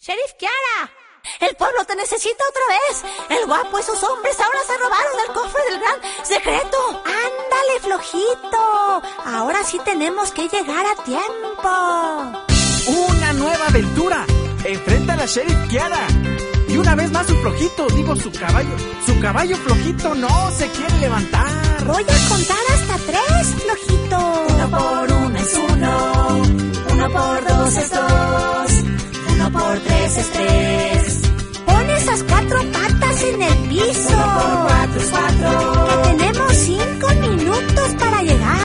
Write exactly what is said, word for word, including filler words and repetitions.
Sheriff Kiara, el pueblo te necesita otra vez. El guapo y sus hombres ahora se robaron el cofre del gran secreto. Ándale, flojito. Ahora sí tenemos que llegar a tiempo. Una nueva aventura. Enfrenta a la Sheriff Kiara. Y una vez más su flojito, digo su caballo. Su caballo flojito no se quiere levantar. Voy a contar hasta tres, flojito. Uno por uno es uno. Uno por dos es dos.